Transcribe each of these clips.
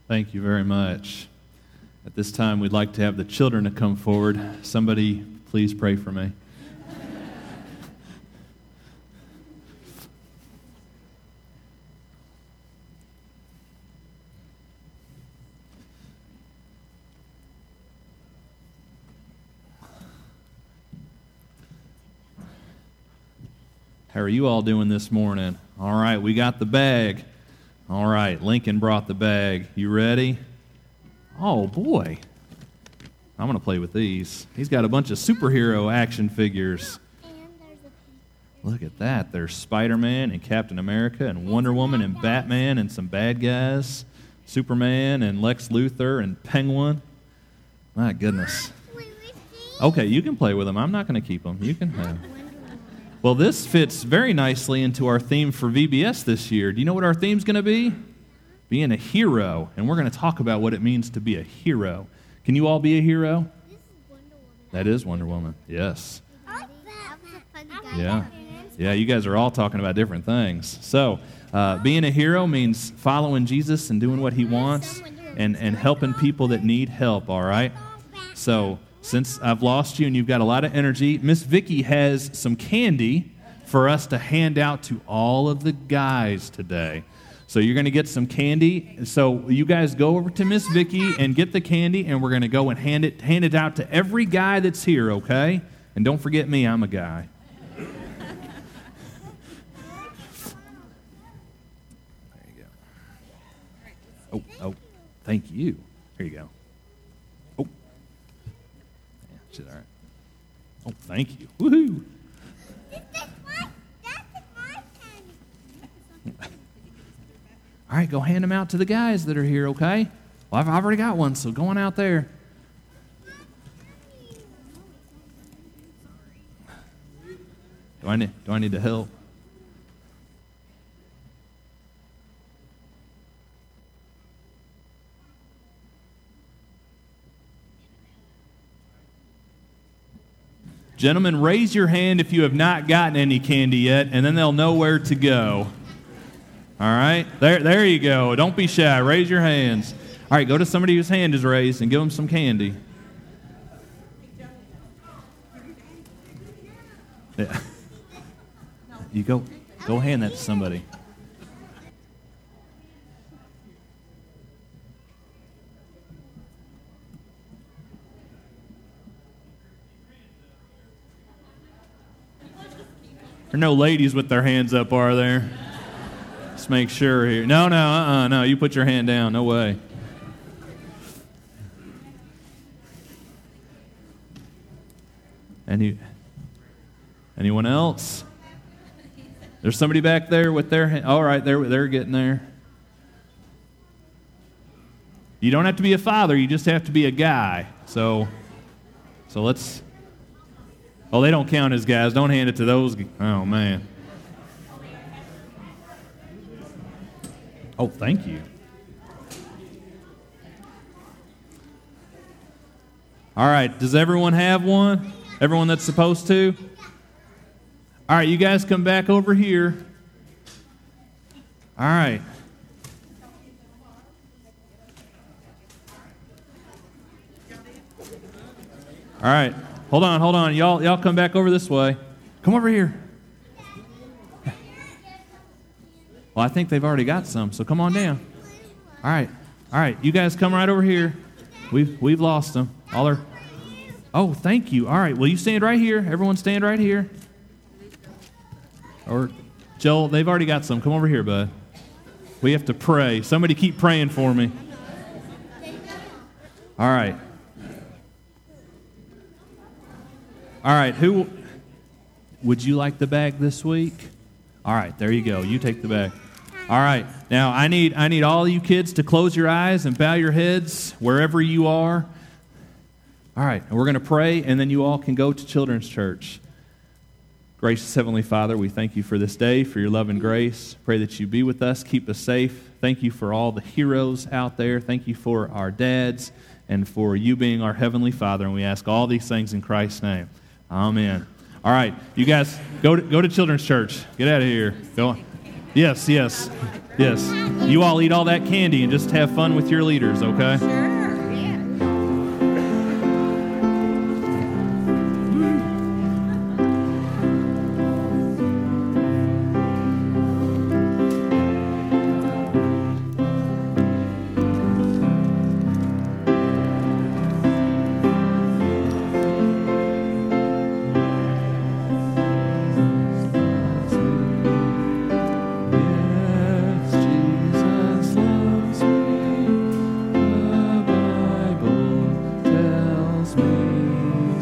Thank you very much. At this time, we'd like to have the children to come forward. Somebody, please pray for me. How are you all doing this morning? All right, we got the bag. All right, Lincoln brought the bag. You ready? Oh, boy. I'm going to play with these. He's got a bunch of superhero action figures. Look at that. There's Spider-Man and Captain America and Wonder Woman and Batman and some bad guys. Superman and Lex Luthor and Penguin. My goodness. Okay, you can play with them. I'm not going to keep them. You can have them. Well, this fits very nicely into our theme for VBS this year. Do you know what our theme's going to be? Being a hero. And we're going to talk about what it means to be a hero. Can you all be a hero? This is Wonder Woman. That is Wonder Woman, yes. I like that. Yeah. Yeah, you guys are all talking about different things. So, being a hero means following Jesus and doing what he wants and helping people that need help, all right? So, since I've lost you and you've got a lot of energy, Miss Vicki has some candy for us to hand out to all of the guys today. So you're going to get some candy. So you guys go over to Miss Vicki and get the candy, and we're going to go and hand it out to every guy that's here, okay? And don't forget me, I'm a guy. There you go. Oh, thank you. Here you go. All right. Oh, thank you. Woohoo! All right, go hand them out to the guys that are here, okay? Well, I've already got one, so go on out there. Do I need to help? Gentlemen, raise your hand if you have not gotten any candy yet, and then they'll know where to go. All right? There you go. Don't be shy. Raise your hands. All right, go to somebody whose hand is raised and give them some candy. Yeah. You go hand that to somebody. There are no ladies with their hands up, are there? Let's make sure here. No, you put your hand down. No way. Anyone else? There's somebody back there with their hand. All right, they're getting there. You don't have to be a father. You just have to be a guy. So let's... Oh, they don't count as guys. Don't hand it to those. Oh, man. Oh, thank you. All right. Does everyone have one? Everyone that's supposed to? All right. You guys come back over here. All right. All right. Hold on. Y'all come back over this way. Come over here. Well, I think they've already got some, so come on down. All right. You guys come right over here. We've lost them. Oh, thank you. All right. Well, you stand right here. Everyone stand right here. Or Joel, they've already got some. Come over here, bud. We have to pray. Somebody keep praying for me. All right. All right, who would you like the bag this week? All right, there you go. You take the bag. All right, now I need all you kids to close your eyes and bow your heads wherever you are. All right, and we're going to pray, and then you all can go to Children's Church. Gracious Heavenly Father, we thank you for this day, for your love and grace. Pray that you be with us, keep us safe. Thank you for all the heroes out there. Thank you for our dads and for you being our Heavenly Father, and we ask all these things in Christ's name. Amen. All right, you guys, go to Children's Church. Get out of here. Go on. Yes. You all eat all that candy and just have fun with your leaders, okay? Sure, yeah. Yes, Jesus loves me. The Bible tells me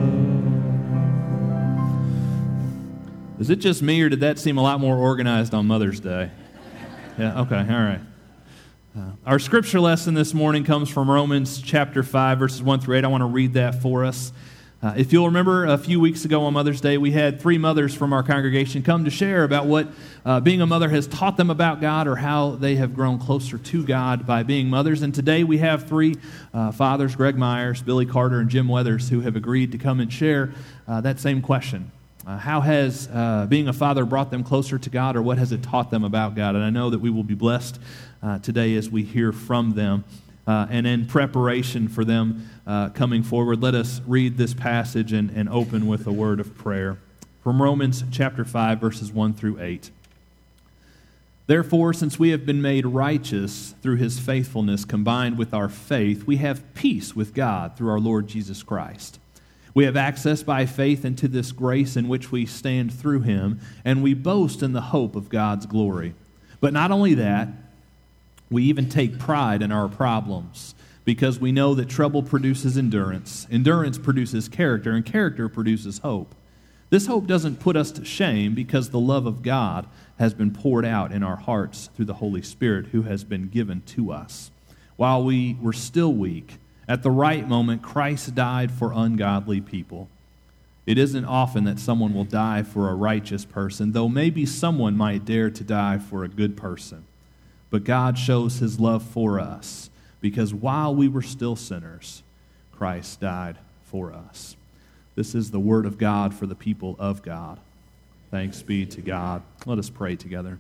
so. Is it just me, or did that seem a lot more organized on Mother's Day? Yeah, okay, all right. Our scripture lesson this morning comes from Romans chapter 5, verses 1 through 8. I want to read that for us. If you'll remember, a few weeks ago on Mother's Day, we had 3 mothers from our congregation come to share about what being a mother has taught them about God, or how they have grown closer to God by being mothers. And today we have 3 fathers, Greg Myers, Billy Carter, and Jim Weathers, who have agreed to come and share that same question. How has being a father brought them closer to God, or what has it taught them about God? And I know that we will be blessed today as we hear from them. And in preparation for them coming forward, let us read this passage and open with a word of prayer. From Romans chapter 5, verses 1 through 8. Therefore, since we have been made righteous through his faithfulness combined with our faith, we have peace with God through our Lord Jesus Christ. We have access by faith into this grace in which we stand through him, and we boast in the hope of God's glory. But not only that, we even take pride in our problems, because we know that trouble produces endurance. Endurance produces character, and character produces hope. This hope doesn't put us to shame, because the love of God has been poured out in our hearts through the Holy Spirit who has been given to us. While we were still weak, at the right moment, Christ died for ungodly people. It isn't often that someone will die for a righteous person, though maybe someone might dare to die for a good person. But God shows his love for us, because while we were still sinners, Christ died for us. This is the word of God for the people of God. Thanks be to God. Let us pray together.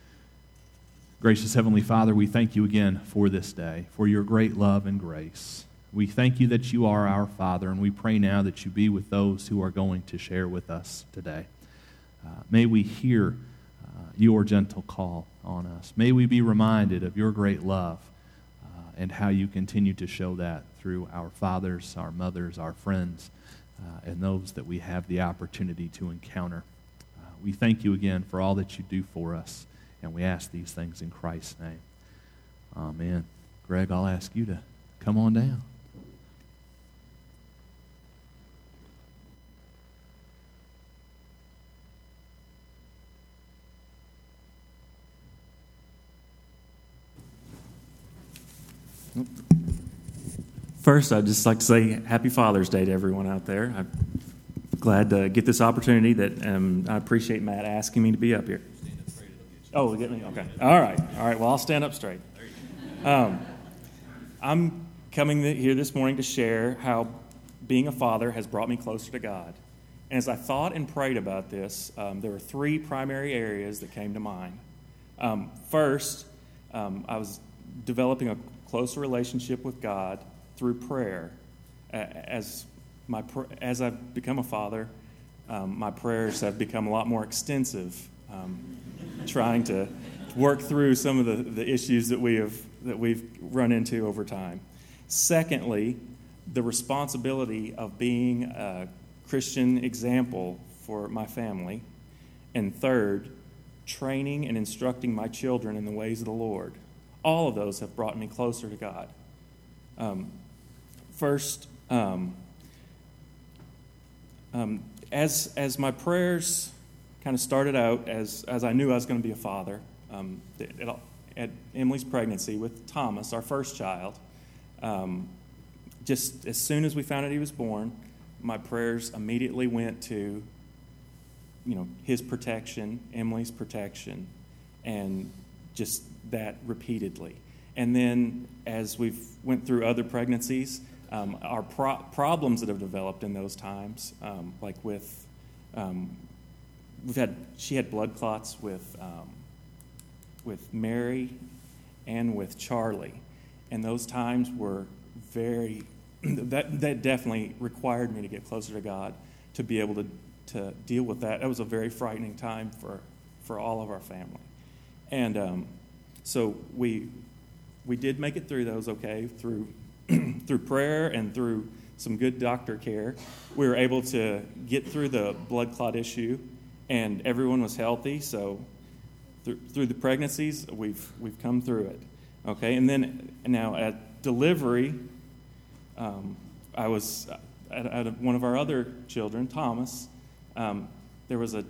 Gracious Heavenly Father, we thank you again for this day, for your great love and grace. We thank you that you are our Father, and we pray now that you be with those who are going to share with us today. May we hear your gentle call on us. May we be reminded of your great love and how you continue to show that through our fathers, our mothers, our friends, and those that we have the opportunity to encounter. We thank you again for all that you do for us, and we ask these things in Christ's name. Amen. Greg, I'll ask you to come on down. First, I'd just like to say Happy Father's Day to everyone out there. I'm glad to get this opportunity. I appreciate Matt asking me to be up here. Stand up straight, it'll get you. Oh, get me? Okay. All right. Well, I'll stand up straight. There you go. I'm coming here this morning to share how being a father has brought me closer to God. And as I thought and prayed about this, there were 3 primary areas that came to mind. First, I was developing a closer relationship with God through prayer. As I've become a father, my prayers have become a lot more extensive, trying to work through some of the issues that we've run into over time. Secondly, the responsibility of being a Christian example for my family. And third, training and instructing my children in the ways of the Lord. All of those have brought me closer to God. First, as my prayers kind of started out, as I knew I was going to be a father, at Emily's pregnancy with Thomas, our first child, just as soon as we found out he was born, my prayers immediately went to, his protection, Emily's protection, and just that repeatedly. And then as we've went through other pregnancies, our problems that have developed in those times, like with, she had blood clots with with Mary and with Charlie. And those times were very, that definitely required me to get closer to God to be able to deal with that. That was a very frightening time for all of our family. And so we did make it through those okay, through through prayer and through some good doctor care. We were able to get through the blood clot issue, and everyone was healthy. So through the pregnancies, we've come through it. Okay, and then now at delivery, I was at one of our other children, Thomas. There was it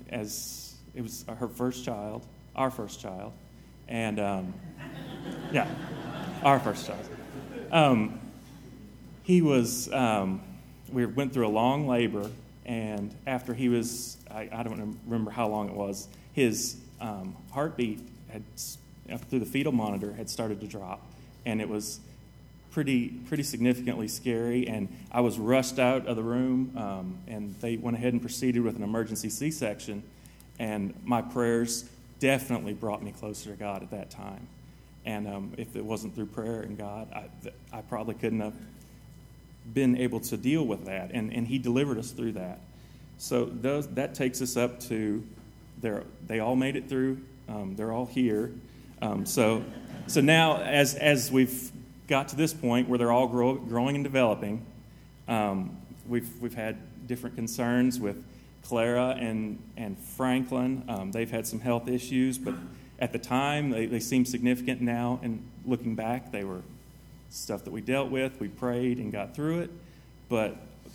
was her first child, our first child, and yeah, our first child. He was. We went through a long labor, and after he was, I don't remember how long it was. His heartbeat had, through the fetal monitor, had started to drop, and it was pretty significantly scary. And I was rushed out of the room, and they went ahead and proceeded with an emergency C-section. And my prayers definitely brought me closer to God at that time. And if it wasn't through prayer and God, I probably couldn't have been able to deal with that. And He delivered us through that. So that takes us up to they all made it through. They're all here. So now as we've got to this point where they're all growing and developing, we've had different concerns with Clara and Franklin. They've had some health issues, but at the time they seem significant now. And looking back, they were stuff that we dealt with. We prayed and got through it, but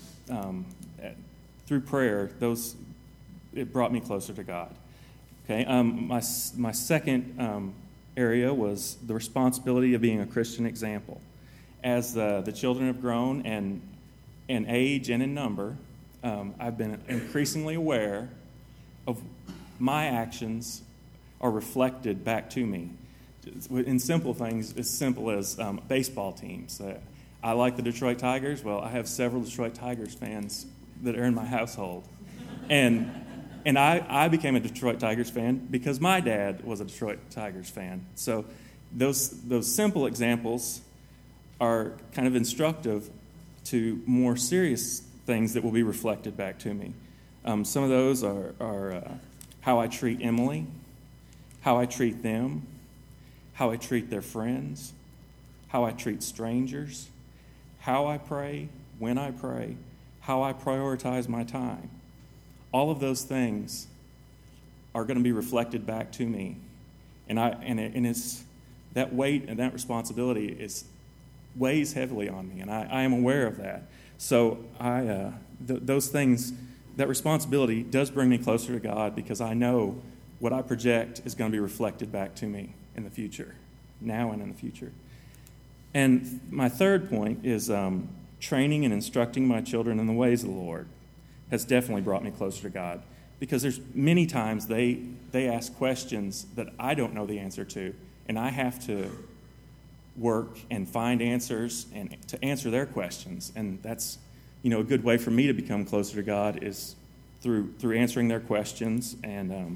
through prayer, it brought me closer to God. Okay, my second area was the responsibility of being a Christian example. As the children have grown and in age and in number, I've been increasingly aware of my actions are reflected back to me in simple things as simple as baseball teams. I like the Detroit Tigers. Well, I have several Detroit Tigers fans that are in my household. And I became a Detroit Tigers fan because my dad was a Detroit Tigers fan. So those simple examples are kind of instructive to more serious things that will be reflected back to me. Some of those are how I treat Emily, how I treat them, how I treat their friends, how I treat strangers, how I pray, when I pray, how I prioritize my time. All of those things are going to be reflected back to me, and it's that weight and that responsibility weighs heavily on me, and I am aware of that. So those things, that responsibility does bring me closer to God because I know what I project is going to be reflected back to me in the future, now and in the future. And my third point is training and instructing my children in the ways of the Lord has definitely brought me closer to God, because there's many times they ask questions that I don't know the answer to, and I have to work and find answers and to answer their questions. And that's, a good way for me to become closer to God is through answering their questions. And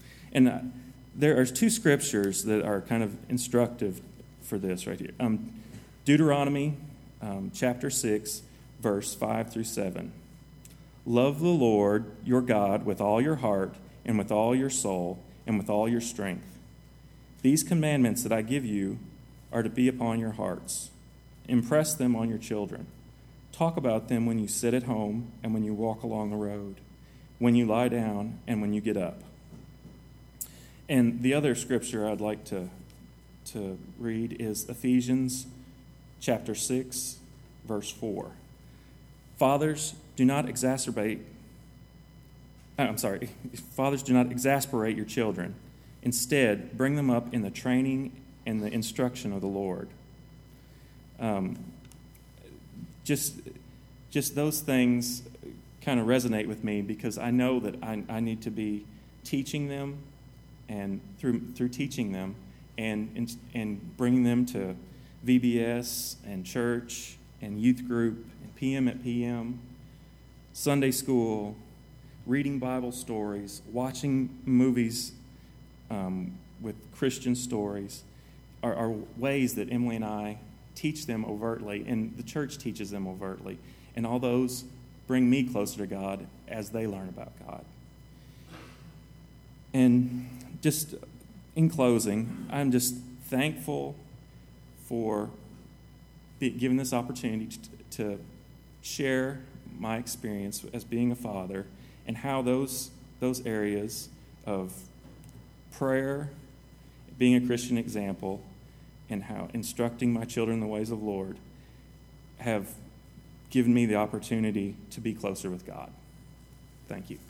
there are two scriptures that are kind of instructive for this right here. Deuteronomy chapter 6, verse 5 through 7. Love the Lord your God with all your heart and with all your soul and with all your strength. These commandments that I give you are to be upon your hearts. Impress them on your children. Talk about them when you sit at home and when you walk along the road, when you lie down and when you get up. And the other scripture I'd like to read is Ephesians chapter 6, verse 4. Fathers, do not exasperate your children. Instead, bring them up in the training and the instruction of the Lord. Just those things kind of resonate with me because I know that I need to be teaching them, and through teaching them and bringing them to VBS and church and youth group and PM at PM, Sunday school, reading Bible stories, watching movies with Christian stories are ways that Emily and I teach them overtly, and the church teaches them overtly. And all those bring me closer to God as they learn about God. And just in closing, I'm just thankful for given this opportunity to share my experience as being a father and how those areas of prayer, being a Christian example, and how instructing my children in the ways of the Lord have given me the opportunity to be closer with God. Thank you.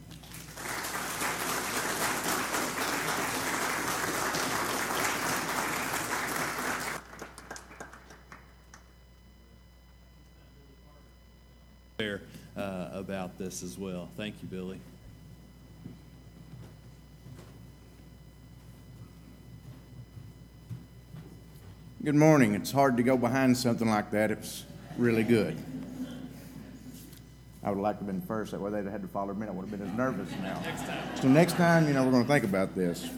About this as well. Thank you, Billy. Good morning. It's hard to go behind something like that. It's really good. I would like to have been first. That way they'd have had to follow me. I would have been as nervous now. So next time, we're going to think about this.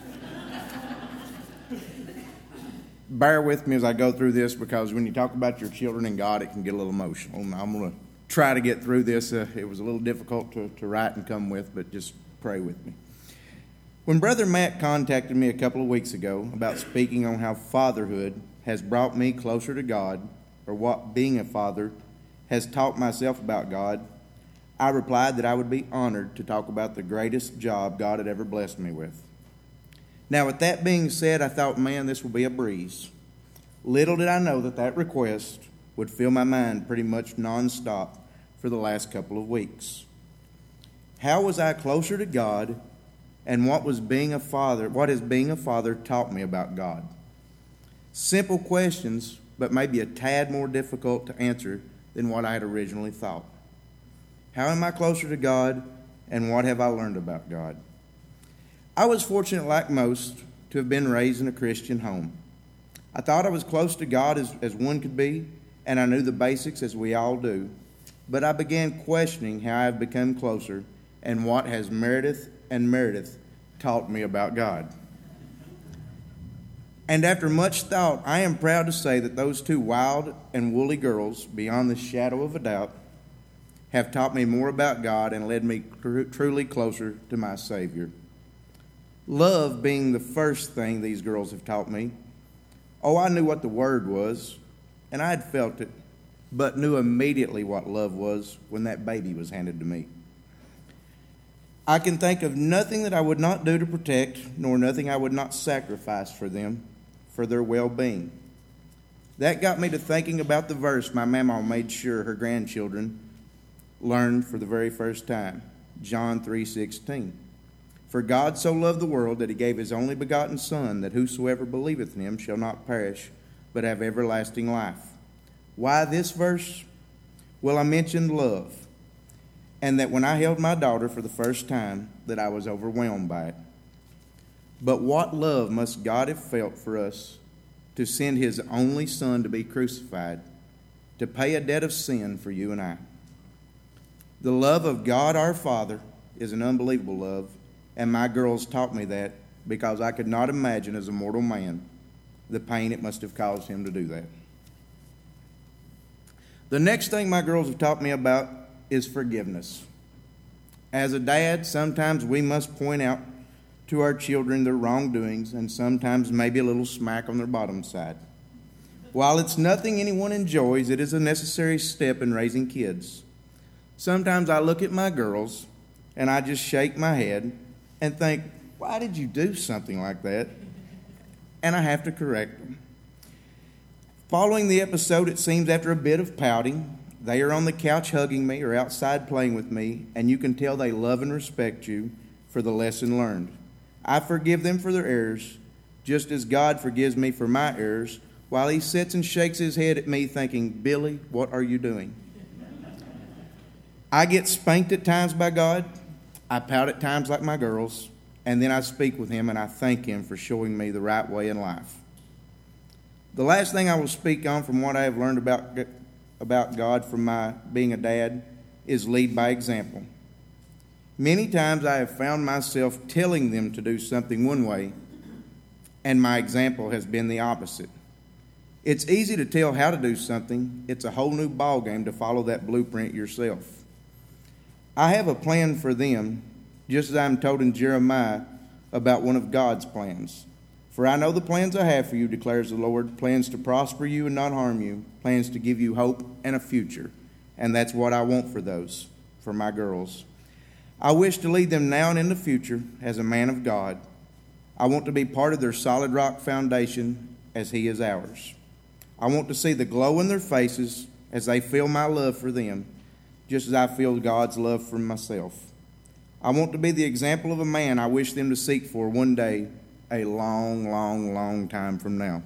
Bear with me as I go through this, because when you talk about your children and God, it can get a little emotional. And I'm going to try to get through this. It was a little difficult to write and come with, but just pray with me. When Brother Matt contacted me a couple of weeks ago about speaking on how fatherhood has brought me closer to God, or what being a father has taught myself about God, I replied that I would be honored to talk about the greatest job God had ever blessed me with. Now, with that being said, I thought, man, this will be a breeze. Little did I know that request would fill my mind pretty much nonstop for the last couple of weeks. How was I closer to God, and what has being a father taught me about God? Simple questions, but maybe a tad more difficult to answer than what I had originally thought. How am I closer to God, and what have I learned about God? I was fortunate, like most, to have been raised in a Christian home. I thought I was close to God as one could be, and I knew the basics as we all do. But I began questioning how I have become closer and what has Meredith taught me about God. And after much thought, I am proud to say that those two wild and woolly girls, beyond the shadow of a doubt, have taught me more about God and led me truly closer to my Savior. Love being the first thing these girls have taught me. Oh, I knew what the word was, and I had felt it, but knew immediately what love was when that baby was handed to me. I can think of nothing that I would not do to protect, nor nothing I would not sacrifice for them, for their well-being. That got me to thinking about the verse my mama made sure her grandchildren learned for the very first time, John 3:16. For God so loved the world that he gave his only begotten Son, that whosoever believeth in him shall not perish, but have everlasting life. Why this verse? Well, I mentioned love, and that when I held my daughter for the first time, that I was overwhelmed by it. But what love must God have felt for us to send his only Son to be crucified, to pay a debt of sin for you and I. The love of God our Father is an unbelievable love, and my girls taught me that because I could not imagine as a mortal man the pain it must have caused him to do that. The next thing my girls have taught me about is forgiveness. As a dad, sometimes we must point out to our children their wrongdoings, and sometimes maybe a little smack on their bottom side. While it's nothing anyone enjoys, it is a necessary step in raising kids. Sometimes I look at my girls and I just shake my head and think, why did you do something like that? And I have to correct them. Following the episode, it seems after a bit of pouting, they are on the couch hugging me or outside playing with me, and you can tell they love and respect you for the lesson learned. I forgive them for their errors, just as God forgives me for my errors, while he sits and shakes his head at me thinking, Billy, what are you doing? I get spanked at times by God. I pout at times like my girls, and then I speak with him and I thank him for showing me the right way in life. The last thing I will speak on from what I have learned about God from my being a dad is lead by example. Many times I have found myself telling them to do something one way, and my example has been the opposite. It's easy to tell how to do something. It's a whole new ballgame to follow that blueprint yourself. I have a plan for them, just as I am told in Jeremiah about one of God's plans. For I know the plans I have for you, declares the Lord, plans to prosper you and not harm you, plans to give you hope and a future. And that's what I want for those, for my girls. I wish to lead them now and in the future as a man of God. I want to be part of their solid rock foundation as He is ours. I want to see the glow in their faces as they feel my love for them, just as I feel God's love for myself. I want to be the example of a man I wish them to seek for one day, a long, long, long time from now.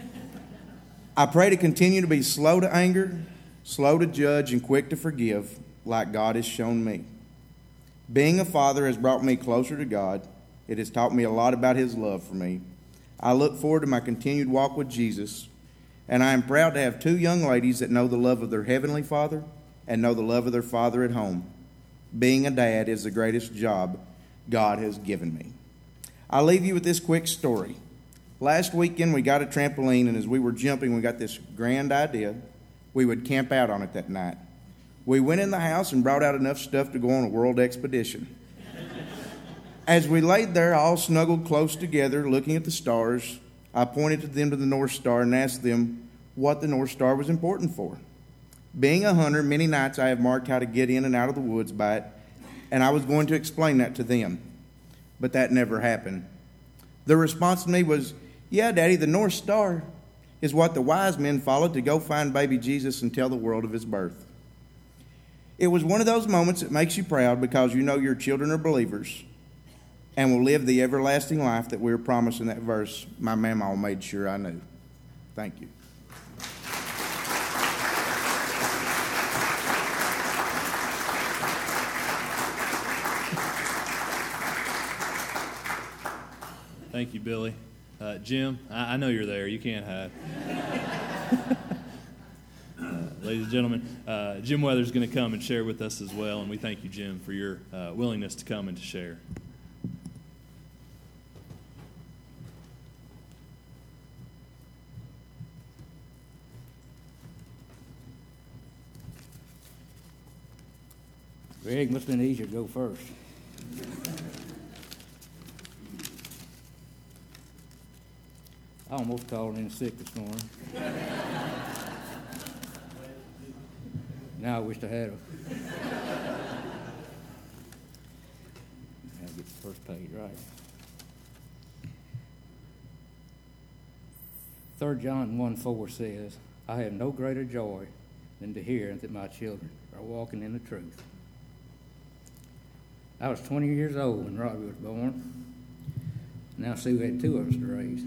I pray to continue to be slow to anger, slow to judge, and quick to forgive, like God has shown me. Being a father has brought me closer to God. It has taught me a lot about His love for me. I look forward to my continued walk with Jesus, and I am proud to have two young ladies that know the love of their Heavenly Father and know the love of their Father at home. Being a dad is the greatest job God has given me. I'll leave you with this quick story. Last weekend we got a trampoline, and as we were jumping, we got this grand idea. We would camp out on it that night. We went in the house and brought out enough stuff to go on a world expedition. As we laid there, all snuggled close together, looking at the stars, I pointed to them to the North Star and asked them what the North Star was important for. Being a hunter, many nights I have marked how to get in and out of the woods by it, and I was going to explain that to them. But that never happened. Their response to me was, "Yeah, Daddy, the North Star is what the wise men followed to go find baby Jesus and tell the world of His birth." It was one of those moments that makes you proud because you know your children are believers and will live the everlasting life that we were promised in that verse my mama made sure I knew. Thank you. Thank you, Billy. Jim, I know you're there. You can't hide. Ladies and gentlemen, Jim Weather's going to come and share with us as well, and we thank you, Jim, for your willingness to come and to share. Greg, must have been easier to go first. I almost called in sick this morning. Now I wish I had her. I'll get the first page right. 3 John 1:4 says, "I have no greater joy than to hear that my children are walking in the truth." I was 20 years old when Robbie was born. Now Sue had 2 of us to raise.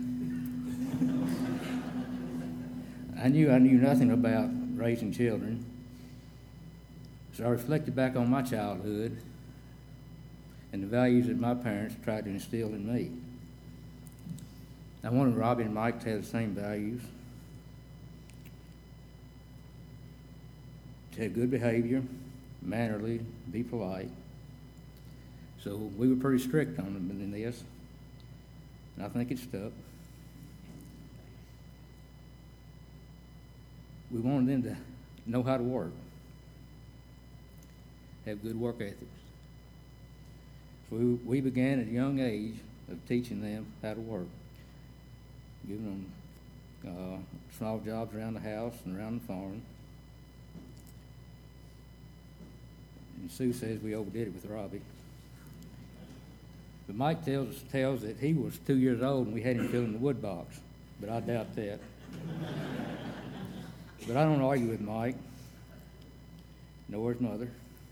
I knew nothing about raising children, so I reflected back on my childhood and the values that my parents tried to instill in me. I wanted Robbie and Mike to have the same values, to have good behavior, mannerly, be polite. So we were pretty strict on them in this, and I think it stuck. We wanted them to know how to work, have good work ethics. So we began at a young age of teaching them how to work, giving them small jobs around the house and around the farm. And Sue says we overdid it with Robbie. But Mike tells that he was 2 years old and we had him filling the wood box, but I doubt that. But I don't argue with Mike, nor his mother.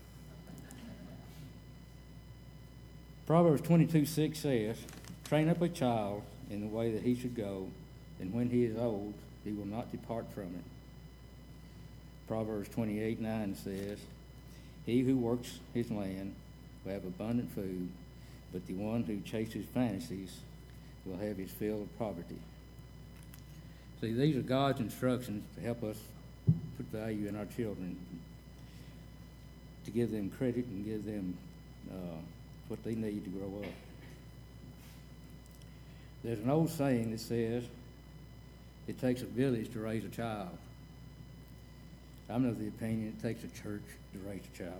Proverbs 22:6 says, "Train up a child in the way that he should go, and when he is old, he will not depart from it." Proverbs 28:9 says, "He who works his land will have abundant food, but the one who chases fantasies will have his fill of poverty." See, these are God's instructions to help us put value in our children, to give them credit and give them what they need to grow up. There's an old saying that says, it takes a village to raise a child. I'm of the opinion it takes a church to raise a child.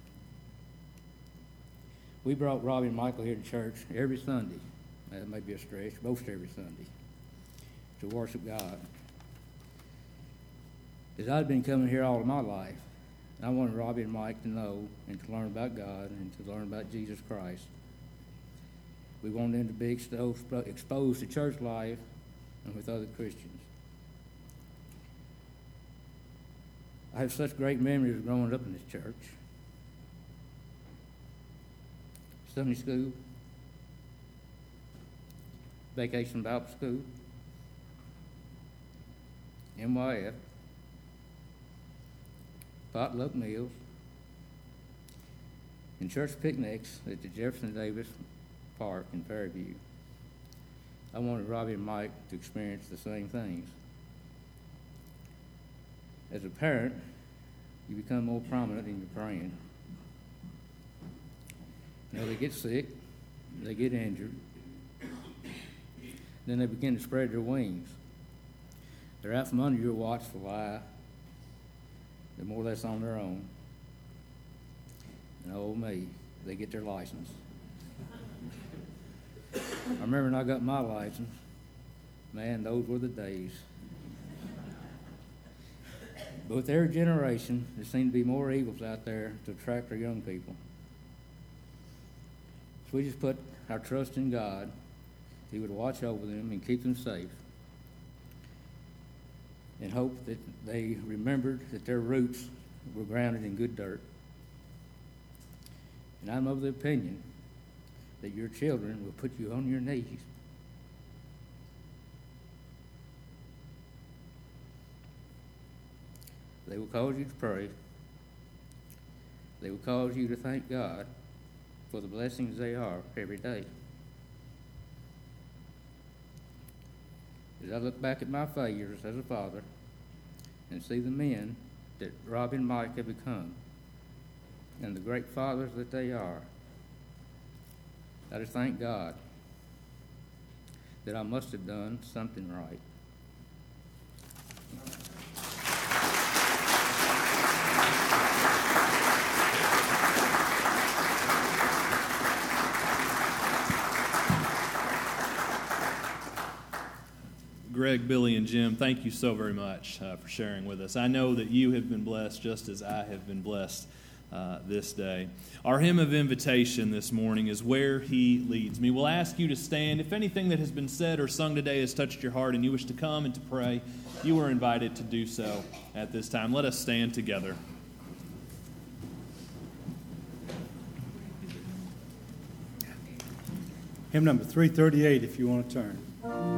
We brought Robbie and Michael here to church every Sunday. That may be a stretch, most every Sunday, to worship God. As I'd been coming here all of my life, I wanted Robbie and Mike to know and to learn about God and to learn about Jesus Christ. We wanted them to be exposed to church life and with other Christians. I have such great memories of growing up in this church. Sunday school, Vacation Bible School, NYF, potluck meals, and church picnics at the Jefferson Davis Park in Fairview. I wanted Robbie and Mike to experience the same things. As a parent, you become more prominent in your praying. You know, they get sick, they get injured, then they begin to spread their wings. They're out from under your watchful eye. They're more or less on their own. And oh me, they get their license. I remember when I got my license, man, those were the days. But with every generation, there seem to be more evils out there to attract our young people. So we just put our trust in God. He would watch over them and keep them safe. And hope that they remembered that their roots were grounded in good dirt. And I'm of the opinion that your children will put you on your knees. They will cause you to pray. They will cause you to thank God for the blessings they are every day. As I look back at my failures as a father and see the men that Robbie and Mike have become and the great fathers that they are, I just thank God that I must have done something right. Greg, Billy, and Jim, thank you so very much for sharing with us. I know that you have been blessed just as I have been blessed this day. Our hymn of invitation this morning is Where He Leads Me. We'll ask you to stand. If anything that has been said or sung today has touched your heart and you wish to come and to pray, you are invited to do so at this time. Let us stand together. Hymn number 338, if you want to turn.